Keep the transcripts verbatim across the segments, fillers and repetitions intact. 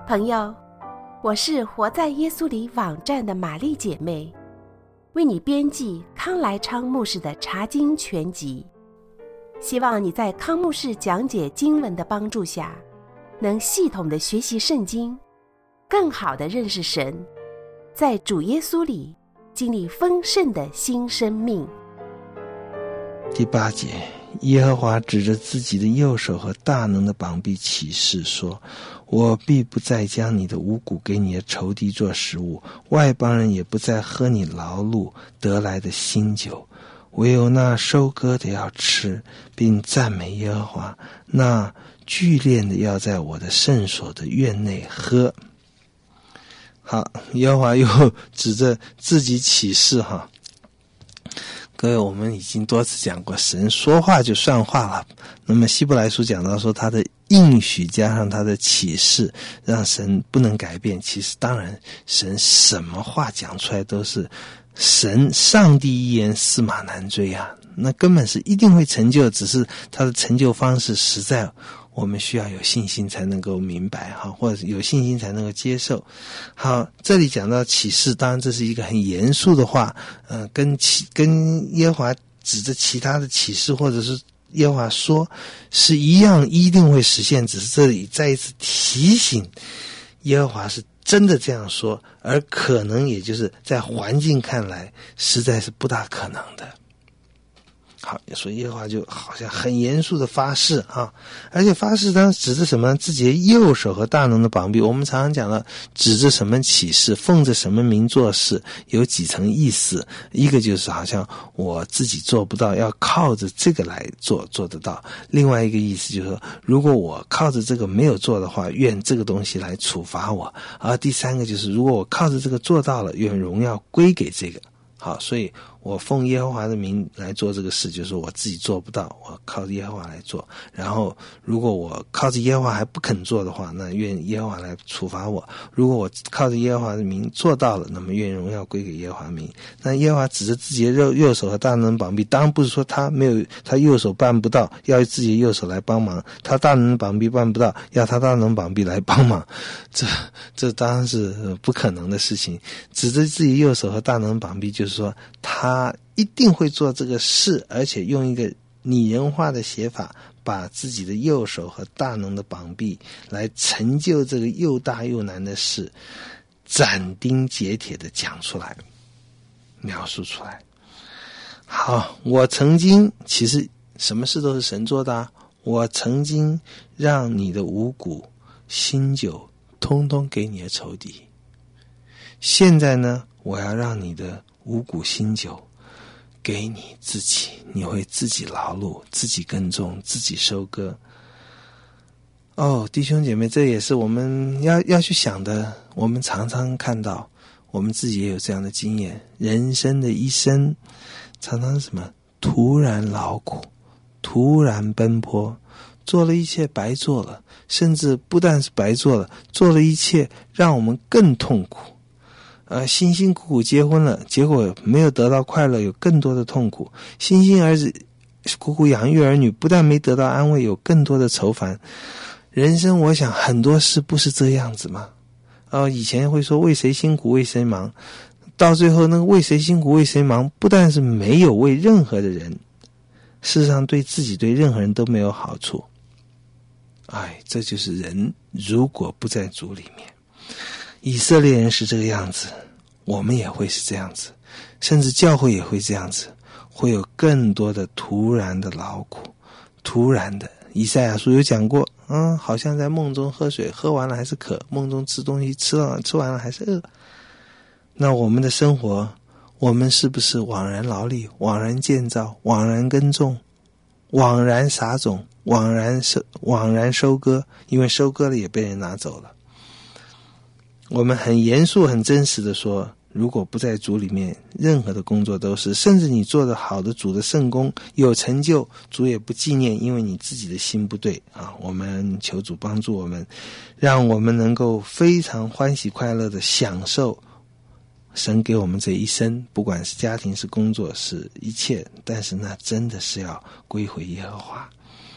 朋友，我是活在耶稣里网站的玛丽姐妹，为你编辑康来昌牧师的查经全集，希望你在康牧师讲解经文的帮助下，能系统的学习圣经，更好的认识神，在主耶稣里经历丰盛的新生命。 第八节，耶和华指着自己的右手和大能的膀臂起誓说，我必不再将你的五谷给你的仇敌做食物，外邦人也不再喝你劳碌得来的新酒，唯有那收割的要吃，并赞美耶和华，那聚炼的要在我的圣所的院内喝。好，耶和华又指着自己起誓哈。各位，我们已经多次讲过，神说话就算话了。那么希伯来书讲到说，他的应许加上他的启示，让神不能改变。其实当然，神什么话讲出来都是神上帝一言，驷马难追啊，那根本是一定会成就，只是他的成就方式实在我们需要有信心才能够明白哈，或者有信心才能够接受。好，这里讲到启示，当然这是一个很严肃的话，呃，跟其跟耶和华指着其他的启示或者是耶和华说是一样，一定会实现，只是这里再一次提醒耶和华是真的这样说，而可能也就是在环境看来实在是不大可能的。好，所以耶和华就好像很严肃的发誓啊，而且发誓当然指着什么？自己的右手和大能的膀臂。我们常常讲了，指着什么启示，奉着什么名做事，有几层意思。一个就是好像我自己做不到，要靠着这个来做，做得到。另外一个意思就是说，如果我靠着这个没有做的话，愿这个东西来处罚我。而第三个就是，如果我靠着这个做到了，愿荣耀归给这个。好，所以我奉耶和华的名来做这个事，就是我自己做不到，我靠着耶和华来做。然后如果我靠着耶和华还不肯做的话，那愿耶和华来处罚我。如果我靠着耶和华的名做到了，那么愿荣耀归给耶和华的名。那耶和华指着自己的右右手和大能膀臂，当然不是说他没有，他右手办不到，要自己的右手来帮忙，他大能膀臂办不到，要他大能膀臂来帮忙，这这当然是不可能的事情。指着自己右手和大能膀臂，就是说他一定会做这个事，而且用一个拟人化的写法，把自己的右手和大能的膀臂来成就这个又大又难的事，斩钉截铁的讲出来，描述出来。好，我曾经，其实什么事都是神做的啊，我曾经让你的五谷新酒通通给你的仇敌，现在呢，我要让你的五谷新酒给你自己，你会自己劳碌，自己耕种，自己收割。哦，弟兄姐妹，这也是我们要要去想的。我们常常看到，我们自己也有这样的经验，人生的一生常常是什么？突然劳苦，突然奔波，做了一切白做了，甚至不但是白做了，做了一切让我们更痛苦。呃，辛辛苦苦结婚了，结果没有得到快乐，有更多的痛苦。辛辛儿子苦苦养育儿女，不但没得到安慰，有更多的愁烦。人生我想很多事不是这样子吗？呃，以前会说为谁辛苦为谁忙，到最后那个为谁辛苦为谁忙，不但是没有为任何的人，事实上对自己对任何人都没有好处。哎，这就是人如果不在主里面。以色列人是这个样子，我们也会是这样子，甚至教会也会这样子，会有更多的突然的劳苦，突然的。以赛亚书有讲过，嗯，好像在梦中喝水，喝完了还是渴；梦中吃东西，吃了吃完了还是饿。那我们的生活，我们是不是枉然劳力，枉然建造，枉然耕种，枉然撒种，枉然收枉然收割？因为收割了也被人拿走了。我们很严肃很真实的说，如果不在主里面，任何的工作都是，甚至你做的好的主的圣工有成就，主也不纪念，因为你自己的心不对啊。我们求主帮助我们，让我们能够非常欢喜快乐的享受神给我们这一生，不管是家庭是工作是一切，但是那真的是要归回耶和华。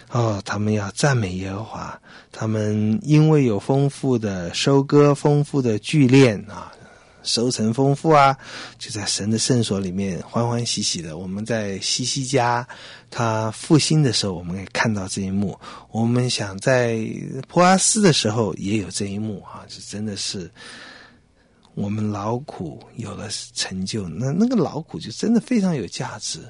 哦，他们要赞美耶和华，他们因为有丰富的收割，丰富的聚敛啊，收成丰富啊，就在神的圣所里面欢欢喜喜的。我们在西西家他复兴的时候，我们可以看到这一幕。我们想在波阿斯的时候也有这一幕啊，这真的是我们劳苦有了成就，那那个劳苦就真的非常有价值。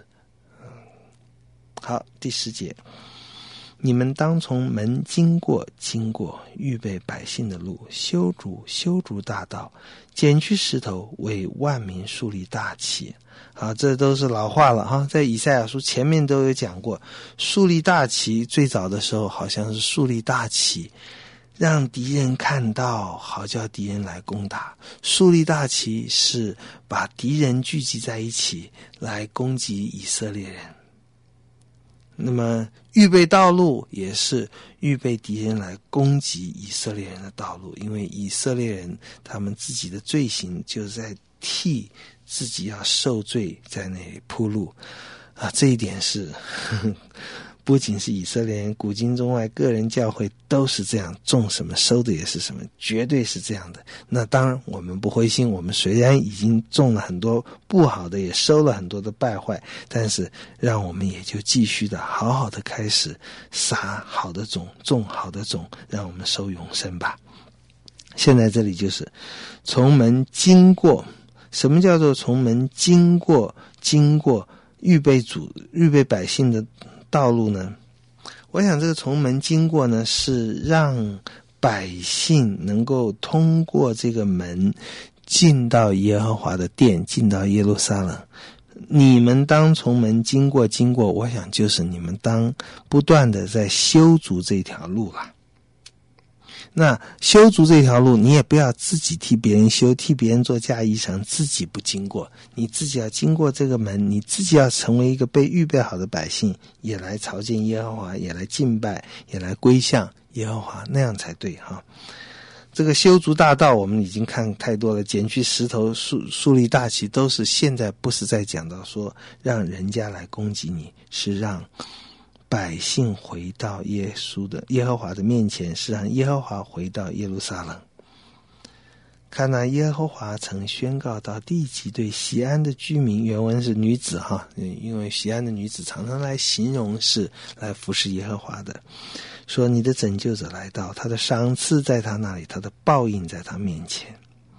好，第十节，你们当从门经过经过，预备百姓的路，修筑修筑大道，剪去石头，为万民树立大旗。好，这都是老话了哈，在以赛亚书前面都有讲过，树立大旗最早的时候好像是树立大旗，让敌人看到，好叫敌人来攻打。树立大旗是把敌人聚集在一起来攻击以色列人。那么预备道路也是预备敌人来攻击以色列人的道路，因为以色列人他们自己的罪行就是在替自己要受罪在那里铺路啊，这一点是呵呵不仅是以色列人，古今中外个人教会都是这样，种什么收的也是什么，绝对是这样的。那当然我们不灰心，我们虽然已经种了很多不好的，也收了很多的败坏，但是让我们也就继续的好好的开始撒好的种，种好的种，让我们收永生吧。现在这里就是从门经过，什么叫做从门经过经过预备主预备百姓的道路呢？我想这个从门经过呢，是让百姓能够通过这个门进到耶和华的殿，进到耶路撒冷。你们当从门经过经过，我想就是你们当不断的在修筑这条路了。那修筑这条路，你也不要自己替别人修，替别人做嫁衣裳，自己不经过，你自己要经过这个门，你自己要成为一个被预备好的百姓，也来朝见耶和华，也来敬拜，也来归向耶和华，那样才对哈。这个修筑大道我们已经看太多了，剪去石头，树树立大旗，都是现在不是在讲到说让人家来攻击你，是让百姓回到耶稣的耶和华的面前，是让耶和华回到耶路撒冷。看那耶和华曾宣告到地极对锡安的居民，原文是女子哈，因为锡安的女子常常来形容是来服侍耶和华的，说你的拯救者来到，他的赏赐在他那里，他的报应在他面前。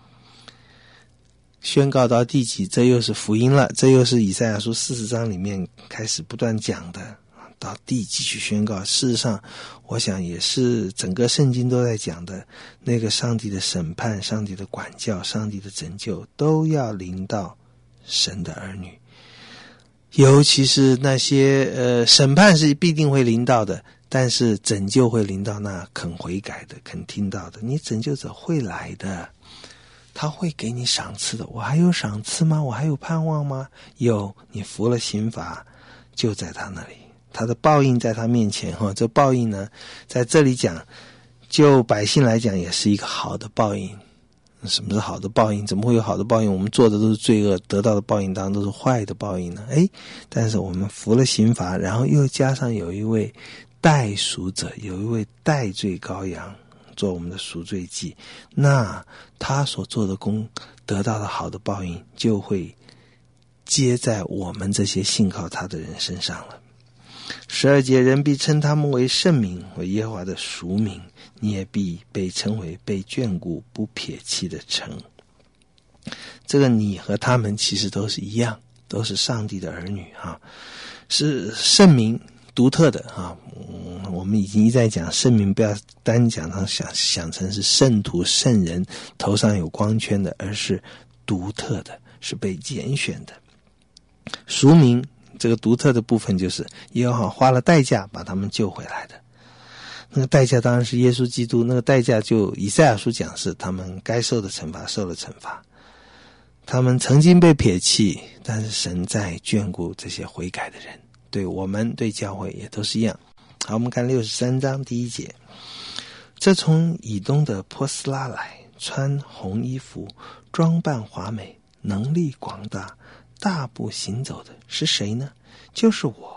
宣告到地极，这又是福音了，这又是以赛亚书四十章里面开始不断讲的，到地极去宣告。事实上我想也是整个圣经都在讲的，那个上帝的审判，上帝的管教，上帝的拯救都要临到神的儿女，尤其是那些呃审判是必定会临到的，但是拯救会临到那肯悔改的，肯听到的。你拯救者会来的，他会给你赏赐的。我还有赏赐吗？我还有盼望吗？有，你服了刑罚就在他那里，他的报应在他面前哈。这报应呢，在这里讲，就百姓来讲也是一个好的报应。什么是好的报应？怎么会有好的报应？我们做的都是罪恶，得到的报应当然都是坏的报应呢。诶，但是我们服了刑罚，然后又加上有一位代赎者，有一位代罪羔羊做我们的赎罪祭，那他所做的功得到的好的报应就会接在我们这些信靠他的人身上了。十二节，人必称他们为圣民，为耶和华的赎民，你也必被称为被眷顾不撇弃的城。这个你和他们其实都是一样，都是上帝的儿女啊，是圣民，独特的啊。嗯，我们已经一再讲圣民，不要单讲他想想成是圣徒圣人头上有光圈的，而是独特的，是被拣选的。赎民这个独特的部分就是耶和华花了代价把他们救回来的，那个代价当然是耶稣基督，那个代价就以赛亚书讲是他们该受的惩罚受了惩罚，他们曾经被撇弃，但是神在眷顾这些悔改的人，对我们对教会也都是一样。好，我们看六十三章第一节，这从以东的波斯拉来，穿红衣服，装扮华美，能力广大，大步行走的是谁呢？就是我，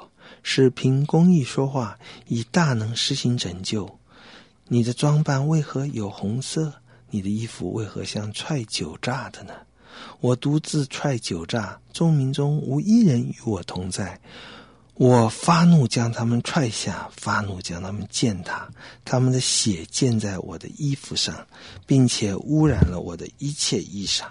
是凭公义说话，以大能施行拯救。你的装扮为何有红色？你的衣服为何像踹酒榨的呢？我独自踹酒榨，众民中无一人与我同在。我发怒将他们踹下，发怒将他们践踏，他们的血溅在我的衣服上，并且污染了我的一切衣裳。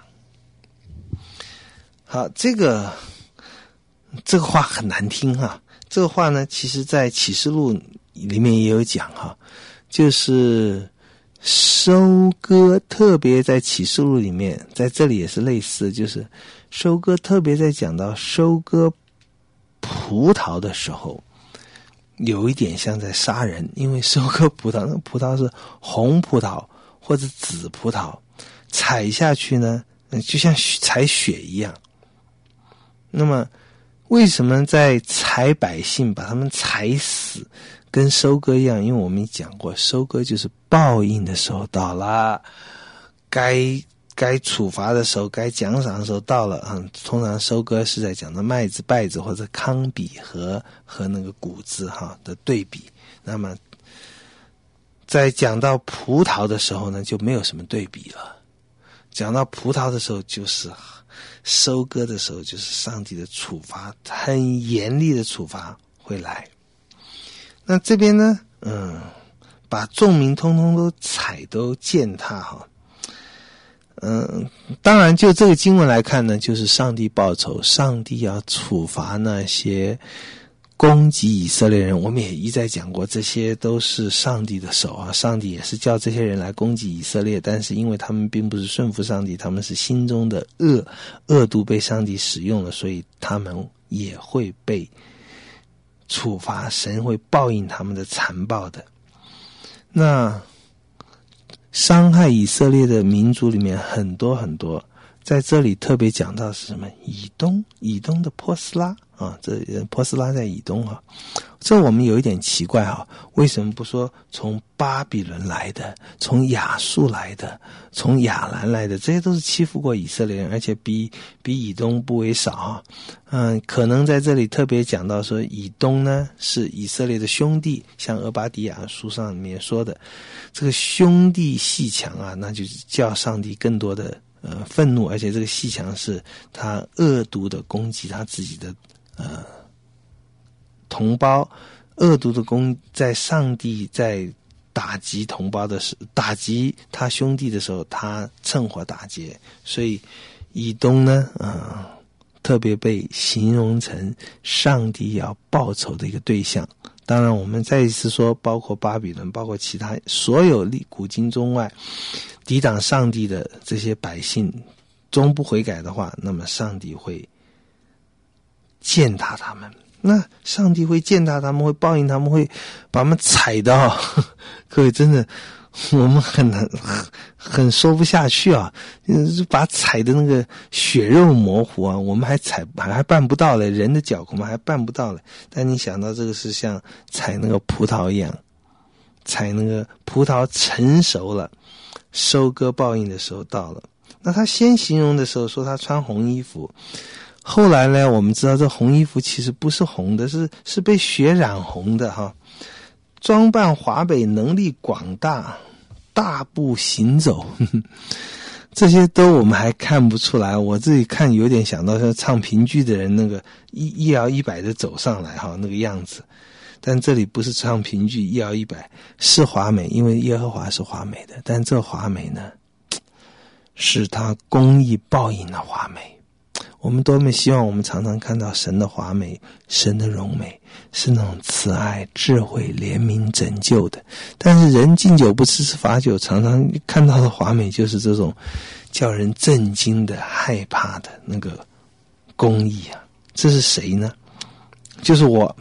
好，这个这个话很难听哈。这个话呢，其实在启示录里面也有讲哈，就是收割，特别在启示录里面，在这里也是类似，就是收割，特别在讲到收割葡萄的时候，有一点像在杀人，因为收割葡萄，那个葡萄是红葡萄或者紫葡萄，踩下去呢，就像踩血一样。那么为什么在踩百姓，把他们踩死，跟收割一样？因为我们讲过，收割就是报应的时候到了，该该处罚的时候，该奖赏的时候到了。嗯，通常收割是在讲的麦子、稗子或者糠秕和和那个谷子哈的对比。那么在讲到葡萄的时候呢，就没有什么对比了。讲到葡萄的时候，就是收割的时候，就是上帝的处罚，很严厉的处罚会来。那这边呢，嗯，把众民通通都踩都践踏哈。嗯，当然就这个经文来看呢，就是上帝报仇，上帝要处罚那些攻击以色列人。我们也一再讲过，这些都是上帝的手啊，上帝也是叫这些人来攻击以色列，但是因为他们并不是顺服上帝，他们是心中的恶恶毒被上帝使用了，所以他们也会被处罚，神会报应他们的残暴的。那伤害以色列的民族里面很多很多，在这里特别讲到是什么？以东，以东的波斯拉啊，这波斯拉在以东啊。这我们有一点奇怪哈，为什么不说从巴比伦来的，从亚述来的，从亚兰来的？这些都是欺负过以色列人，而且比比以东不为少啊。嗯，可能在这里特别讲到说，以东呢是以色列的兄弟，像俄巴底亚书上里面说的，这个兄弟阋墙啊，那就叫上帝更多的呃愤怒，而且这个阋墙是他恶毒的攻击他自己的呃同胞，恶毒的攻在上帝在打击同胞的时，打击他兄弟的时候，他趁火打劫，所以以东呢，呃，特别被形容成上帝要报仇的一个对象。当然，我们再一次说，包括巴比伦，包括其他所有古今中外抵挡上帝的这些百姓，终不悔改的话，那么上帝会践踏他们。那上帝会践踏他们，会报应他们，会把他们踩到，各位真的，我们很难很很说不下去啊！把踩的那个血肉模糊啊，我们还踩还还办不到嘞，人的脚恐怕还办不到嘞。但你想到这个是像踩那个葡萄一样，踩那个葡萄成熟了，收割报应的时候到了。那他先形容的时候说他穿红衣服。后来呢，我们知道这红衣服其实不是红的，是是被血染红的哈。装扮华美，能力广大，大步行走，呵呵，这些都我们还看不出来。我自己看有点想到像唱评剧的人那个一一摇一摆的走上来哈那个样子，但这里不是唱评剧一摇一摆，是华美，因为耶和华是华美的，但这华美呢，是他公义报应的华美。我们多么希望我们常常看到神的华美，神的荣美，是那种慈爱、智慧、怜悯、拯救的。但是人敬酒不吃吃罚酒，常常看到的华美就是这种叫人震惊的、害怕的那个公义啊！这是谁呢？就是我。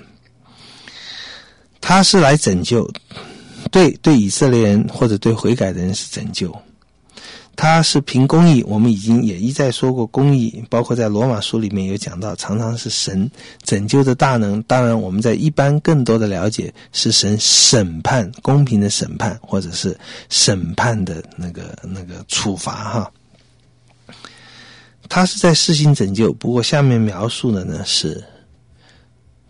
他是来拯救，对对以色列人或者对悔改的人是拯救。他是凭公义，我们已经也一再说过，公义包括在罗马书里面有讲到，常常是神拯救的大能。当然我们在一般更多的了解是神审判，公平的审判，或者是审判的那个那个处罚哈。他是在施行拯救，不过下面描述的呢是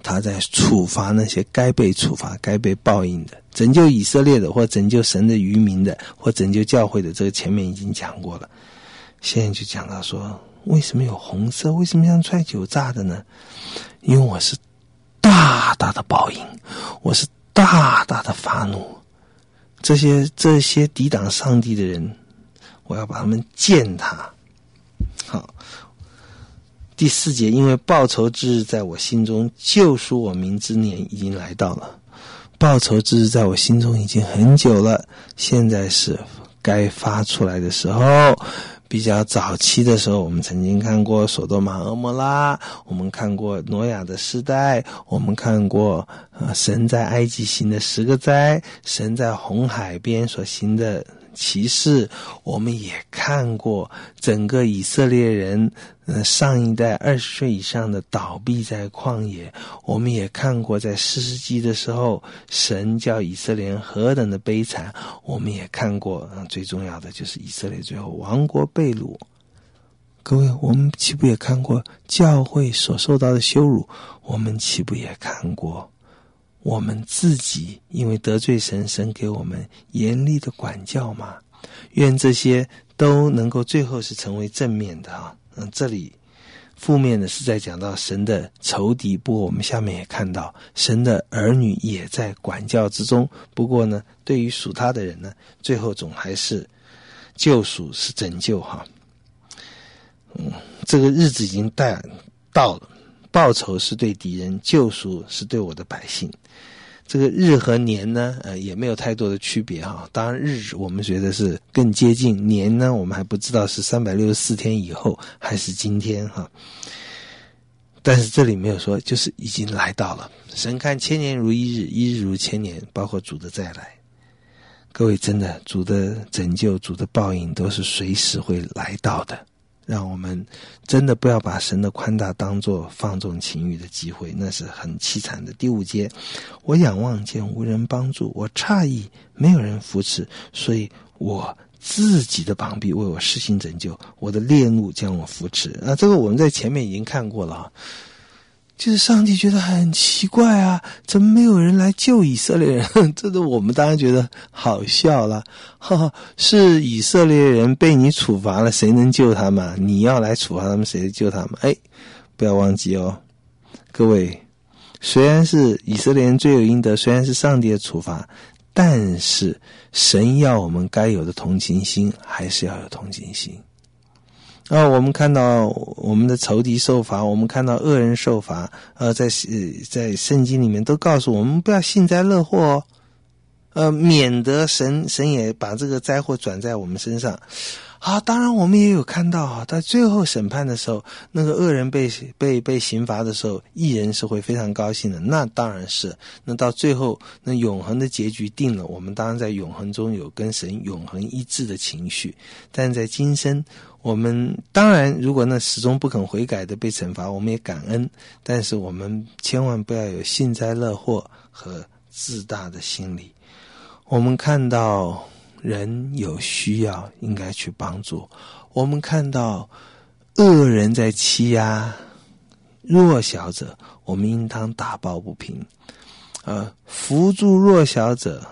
他在处罚那些该被处罚该被报应的，拯救以色列的或拯救神的渔民的或拯救教会的，这个前面已经讲过了。现在就讲到说，为什么有红色，为什么像踹酒炸的呢？因为我是大大的报应，我是大大的发怒，这些这些抵挡上帝的人，我要把他们践踏。好，第四节，因为报仇之日在我心中，救赎我民之年已经来到了。报仇之日在我心中已经很久了，现在是该发出来的时候。比较早期的时候，我们曾经看过索多玛蛾摩拉，我们看过挪亚的时代，我们看过呃神在埃及行的十个灾，神在红海边所行的奇事，我们也看过整个以色列人呃上一代二十岁以上的倒闭在旷野，我们也看过在士师记的时候神叫以色列人何等的悲惨，我们也看过、呃、最重要的就是以色列最后亡国被掳。各位，我们岂不也看过教会所受到的羞辱？我们岂不也看过我们自己因为得罪神，神给我们严厉的管教嘛？愿这些都能够最后是成为正面的啊。嗯，这里负面的是在讲到神的仇敌，不过我们下面也看到神的儿女也在管教之中。不过呢，对于属他的人呢，最后总还是救赎，是拯救哈。嗯，这个日子已经到了。报仇是对敌人，救赎是对我的百姓。这个日和年呢，呃，也没有太多的区别哈。当然，日我们觉得是更接近，年呢，我们还不知道是三百六十四天以后还是今天哈。但是这里没有说，就是已经来到了。神看千年如一日，一日如千年，包括主的再来。各位，真的，主的拯救、主的报应都是随时会来到的。让我们真的不要把神的宽大当作放纵情欲的机会，那是很凄惨的。第五节，我仰望见无人帮助，我诧异没有人扶持，所以我自己的膀臂为我施行拯救，我的烈怒将我扶持。啊，这个我们在前面已经看过了啊。就是上帝觉得很奇怪啊，怎么没有人来救以色列人？这个我们当然觉得好笑了。哈哈，是以色列人被你处罚了，谁能救他们？你要来处罚他们，谁能救他们？哎，不要忘记哦，各位，虽然是以色列人罪有应得，虽然是上帝的处罚，但是神要我们该有的同情心，还是要有同情心。啊，我们看到我们的仇敌受罚，我们看到恶人受罚，呃，在在圣经里面都告诉我们不要幸灾乐祸哦，呃，免得神神也把这个灾祸转在我们身上。啊，当然我们也有看到啊，在最后审判的时候，那个恶人被被被刑罚的时候，义人是会非常高兴的。那当然是，那到最后那永恒的结局定了，我们当然在永恒中有跟神永恒一致的情绪。但在今生，我们当然如果那始终不肯悔改的被惩罚，我们也感恩，但是我们千万不要有幸灾乐祸和自大的心理。我们看到人有需要应该去帮助，我们看到恶人在欺压弱小者，我们应当打抱不平，呃，扶助弱小者，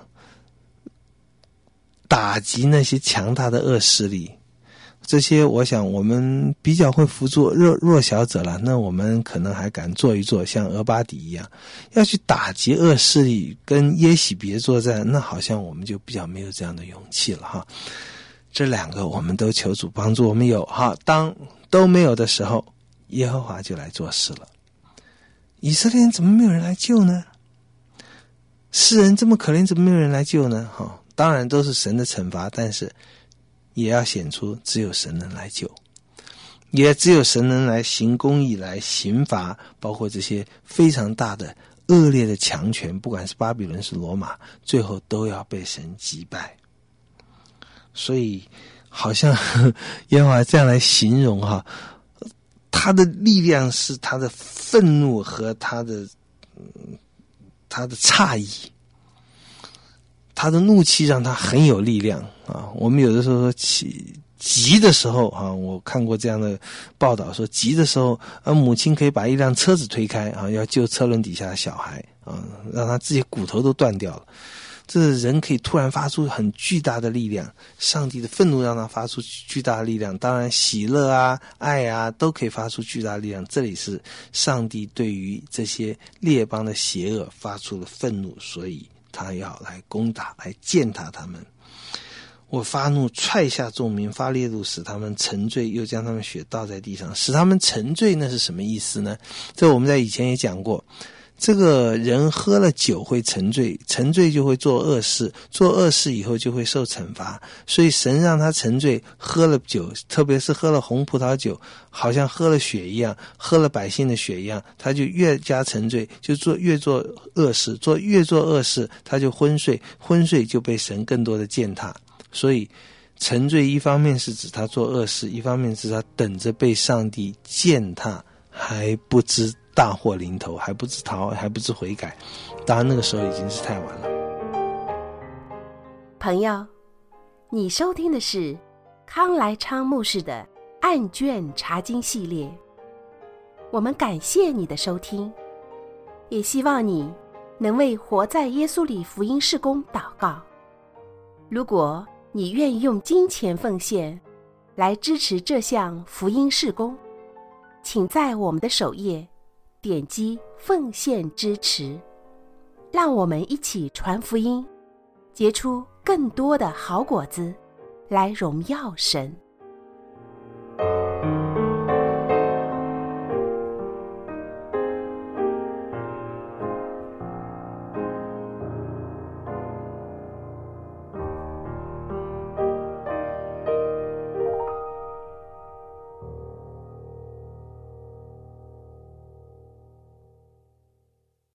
打击那些强大的恶势力。这些我想我们比较会扶助弱弱小者了，那我们可能还敢做一做像俄巴底一样要去打击恶势力跟耶洗别作战，那好像我们就比较没有这样的勇气了哈。这两个我们都求主帮助我们有哈，当都没有的时候，耶和华就来做事了。以色列人怎么没有人来救呢？世人这么可怜，怎么没有人来救呢？哈，当然都是神的惩罚，但是也要显出只有神能来救，也只有神能来行公义，来刑罚包括这些非常大的恶劣的强权，不管是巴比伦是罗马，最后都要被神击败。所以好像耶和华这样来形容哈，他的力量是他的愤怒和他的、嗯、他的诧异，他的怒气让他很有力量啊！我们有的时候说气急的时候啊，我看过这样的报道说，急的时候，呃，母亲可以把一辆车子推开啊，要救车轮底下的小孩啊，让他自己骨头都断掉了。这人可以突然发出很巨大的力量，上帝的愤怒让他发出巨大的力量，当然喜乐啊、爱啊都可以发出巨大的力量。这里是上帝对于这些列邦的邪恶发出了愤怒，所以他要来攻打、来践踏他们。我发怒，踹下众民，发烈怒，使他们沉醉，又将他们血倒在地上，使他们沉醉，那是什么意思呢？这我们在以前也讲过，这个人喝了酒会沉醉，沉醉就会做恶事，做恶事以后就会受惩罚，所以神让他沉醉，喝了酒，特别是喝了红葡萄酒，好像喝了血一样，喝了百姓的血一样，他就越加沉醉，就做越做恶事，做越做恶事，他就昏睡，昏睡就被神更多的践踏。所以沉醉一方面是指他做恶事，一方面是他等着被上帝践踏，还不知大祸临头，还不知逃，还不知悔改。当然那个时候已经是太晚了。 朋友，你收听的是康来昌牧师的案卷查经系列，我们感谢你的收听，也希望你能为活在耶稣里福音事工祷告。如果你愿意用金钱奉献来支持这项福音事工，请在我们的首页点击奉献支持，让我们一起传福音，结出更多的好果子，来荣耀神。